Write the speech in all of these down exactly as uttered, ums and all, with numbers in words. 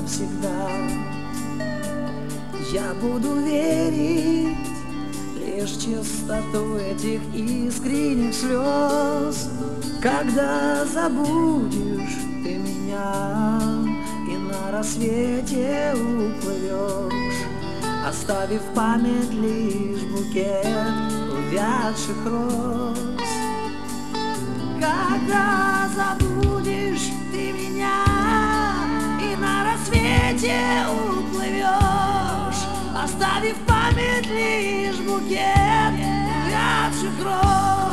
навсегда. Я буду верить лишь в чистоту этих искренних слез, когда забудешь ты меня и на рассвете уплывешь, оставив в память лишь букет увядших роз. Когда забудешь ты меня и на рассвете уплывешь, оставив в память лишь букет увядших роз.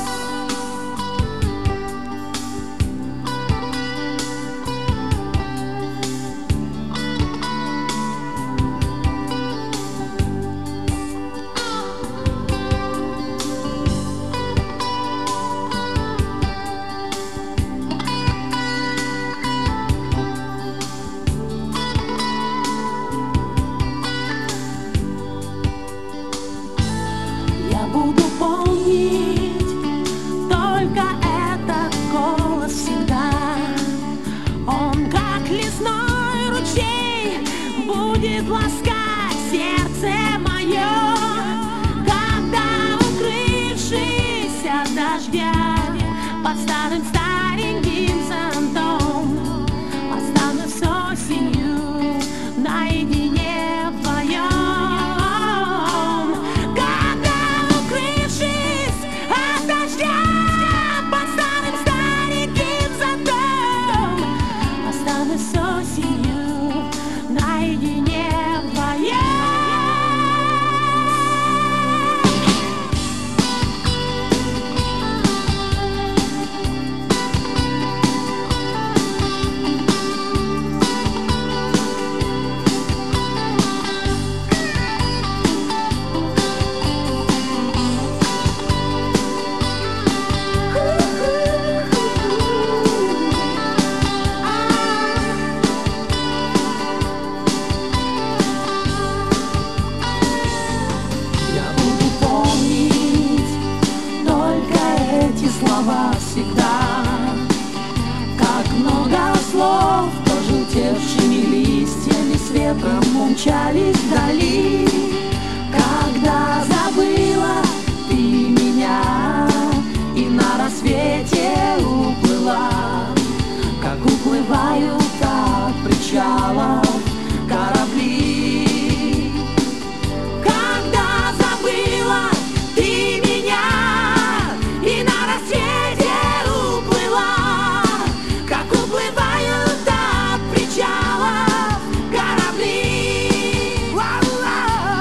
Буду помнить только этот голос всегда. Он, как лесной ручей, будет ласкать сердце мое, когда, укрывшись от дождя под старым стареньким зонтом, останусь осенью наедине вдвоем. Слова всегда, как много слов, пожелтевшими листьями с ветром умчались вдали. Когда забыла ты меня и на рассвете уплыла, как уплывают от причалов корабли. Когда забыла ты меня и на рассвете уплыла, как уплывают от причала корабли.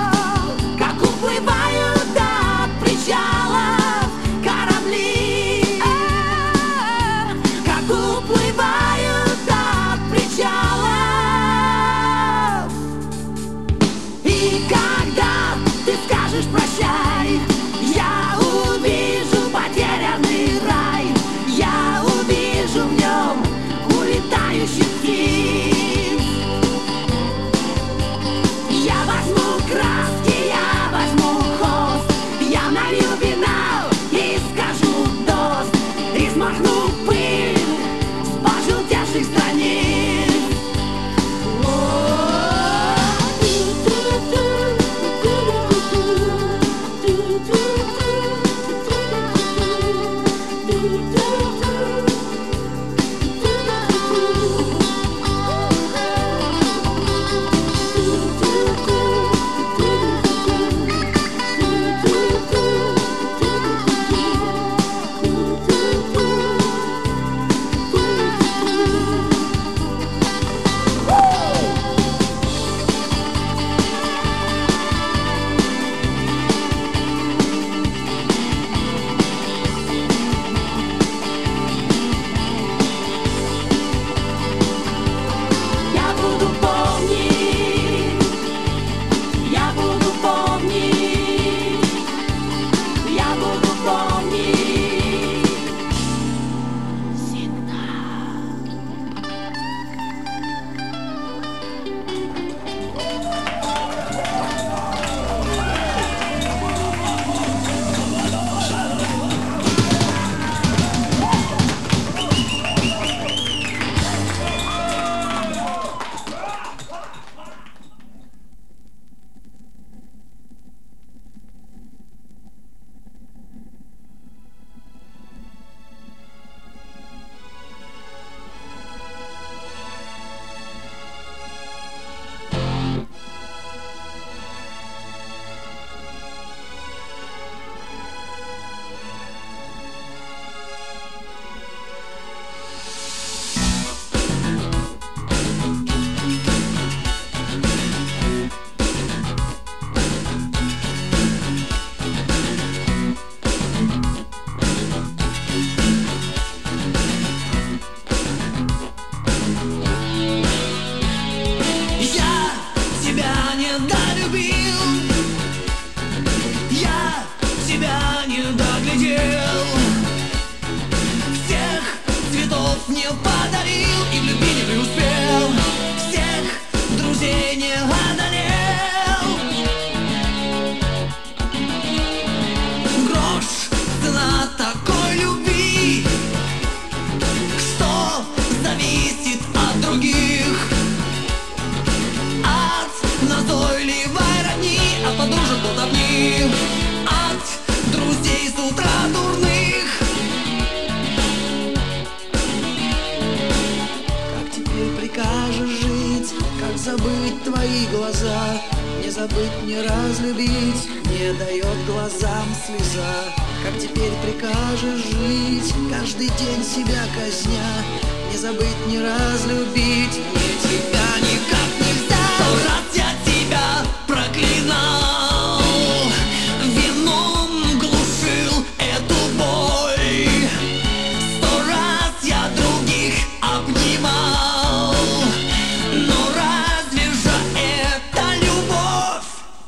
прикажешь жить? Как забыть твои глаза? Не забыть, не разлюбить, не дает глазам слеза. Как теперь прикажешь жить? Каждый день себя казня. Не забыть, не разлюбить, мне тебя никак нельзя. Сто раз я тебя проклинал, вином глушил эту боль. Сто раз я других обнимал, но разве же это любовь?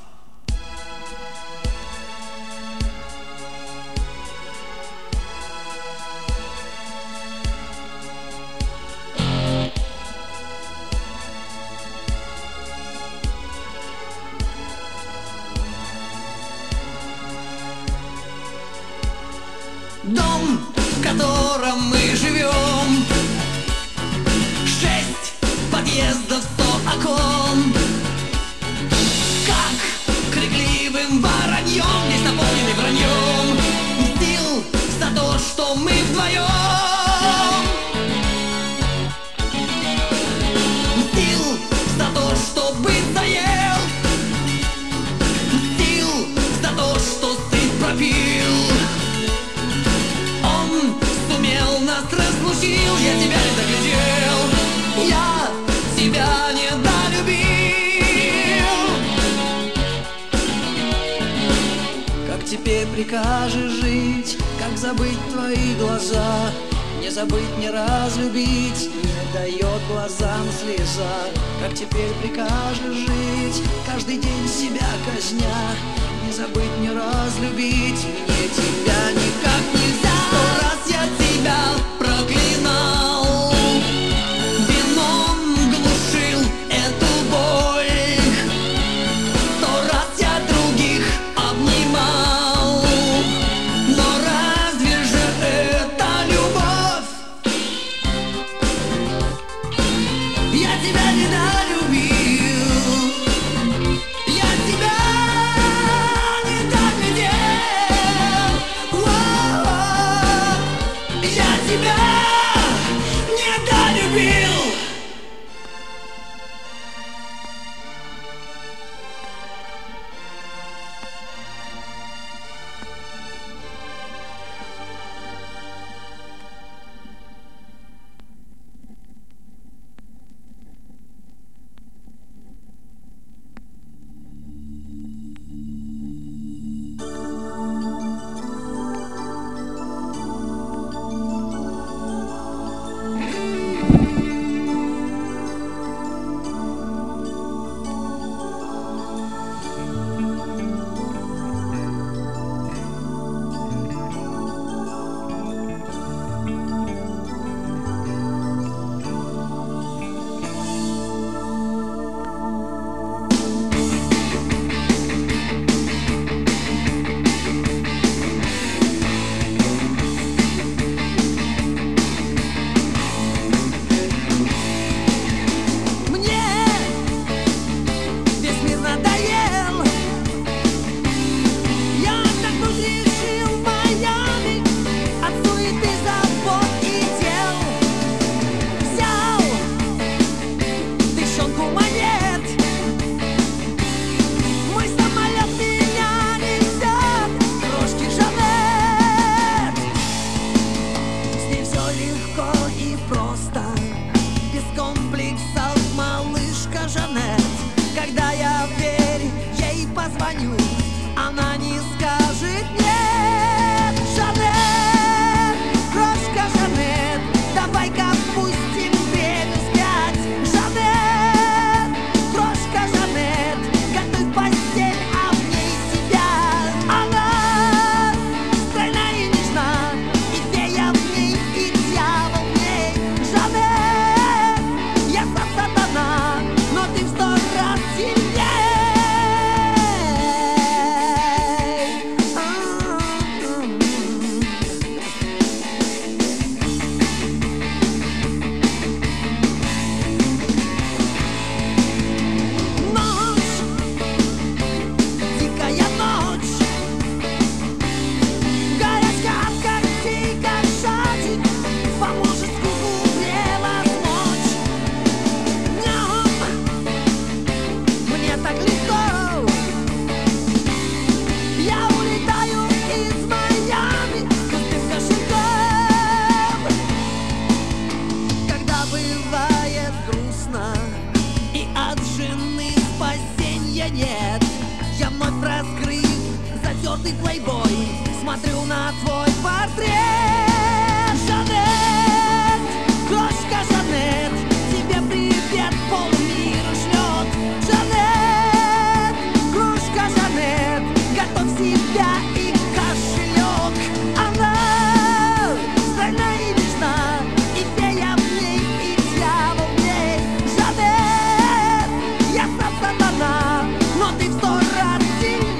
Дом, в котором мы живем, шесть подъездов, сто окон. Как крикливым вороньем, весь наполненный враньем, мстил за то, что мы вдвоем. Мстил за то, что быт заел, мстил за то, что стыд пропил. Нас разлучил, я тебя не доглядел, я тебя не долюбил. Как теперь прикажешь жить? Как забыть твои глаза? Не забыть, не разлюбить, не дает глазам слеза. Как теперь прикажешь жить? Каждый день себя казня. Не забыть, не разлюбить, мне тебя никак нельзя. Сто раз я тебя проклинал, вином глушил эту боль. Сто раз я других обнимал, но разве же это любовь? Я тебя не долюбил, я тебя не доглядел, я тебя не долюбил. звездный плейбой, смотрю на твой портрет. Жанет, крошка Жанет, тебе привет полмира шлет. Жанет, кружка Жанет, готовь себя и кошелек. Она стальная и нежна, и фея в ней, и дьявол в ней. Жанет, я сам сатана, но ты в сто раз сильней.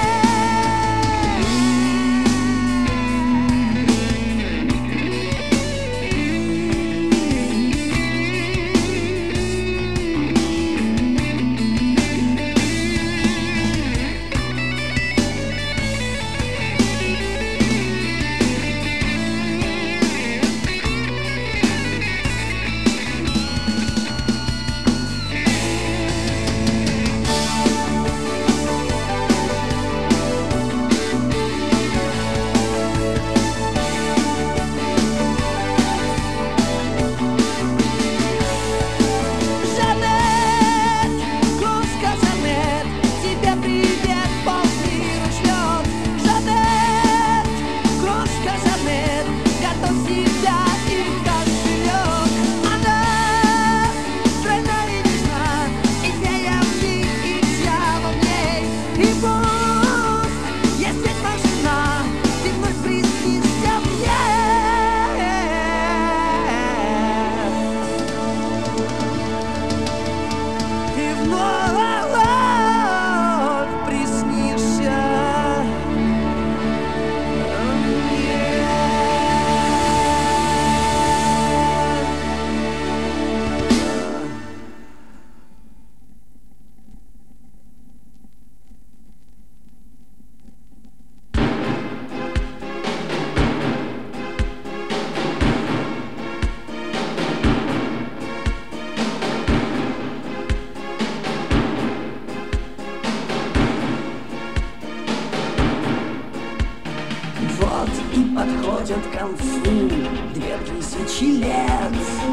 Подходят к концу две тысячи лет,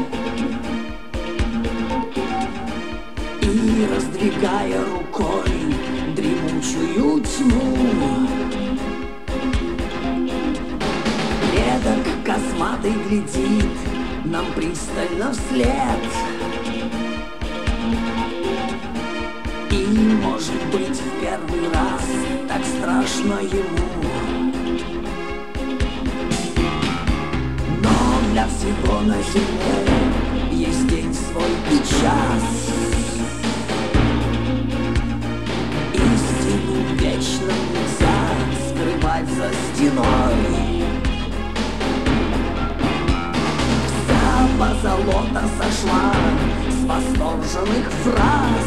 и, раздвигая рукой дремучую тьму, предок косматый глядит нам пристально вслед. И, может быть, в первый раз так страшно ему. Для всего на земле есть день свой и час. Истину вечно нельзя скрывать за стеной. Вся позолота сошла с восторженных фраз,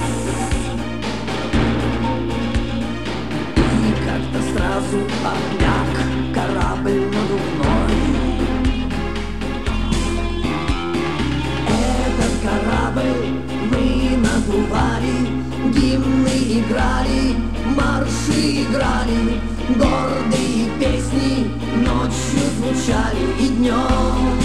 и как-то сразу обмяк корабль надувной. Корабль мы надували, гимны играли, марши играли, гордые песни ночью звучали и днем.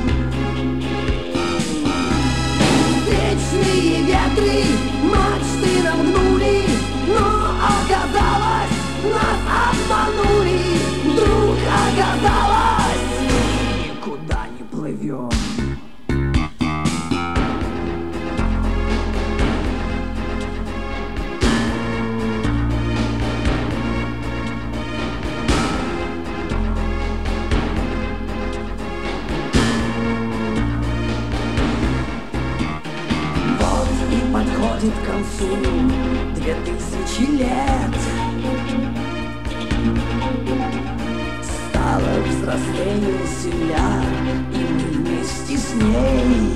Вечные ветры мачты намгнули, но оказалось, нас обманули. Вдруг оказалось, никуда не плывем. Подходит к концу две тысячи лет. Стало взросление Земля, и мы вместе с ней.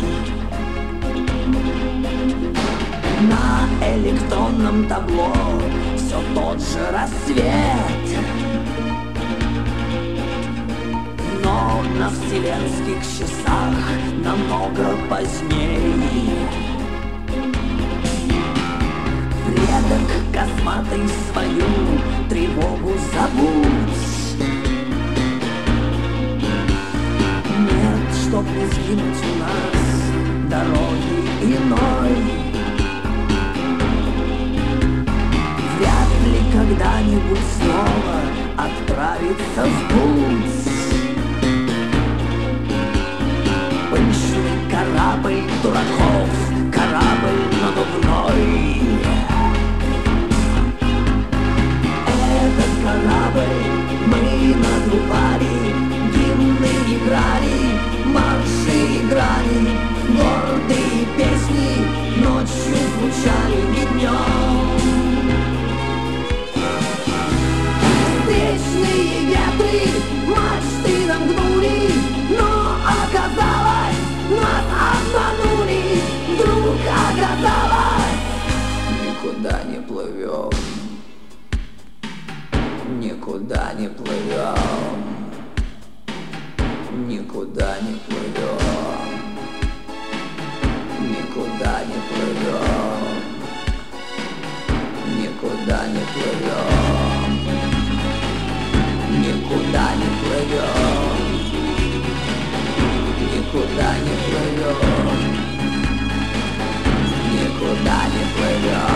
На электронном табло все тот же рассвет, но на вселенских часах намного поздней. Предок косматый свою тревогу забудь. Нет, чтоб не сгинуть у нас дороги иной. Вряд ли когда-нибудь снова звучали не днем. Встречные ветры мачты нагнули, но оказалось, нас обманули. Вдруг оказалось, никуда не плывем, никуда не плывем, никуда не плывем, никуда не плывем, никуда не плывем, никуда не плывем, никуда не плывем, никуда не плывем.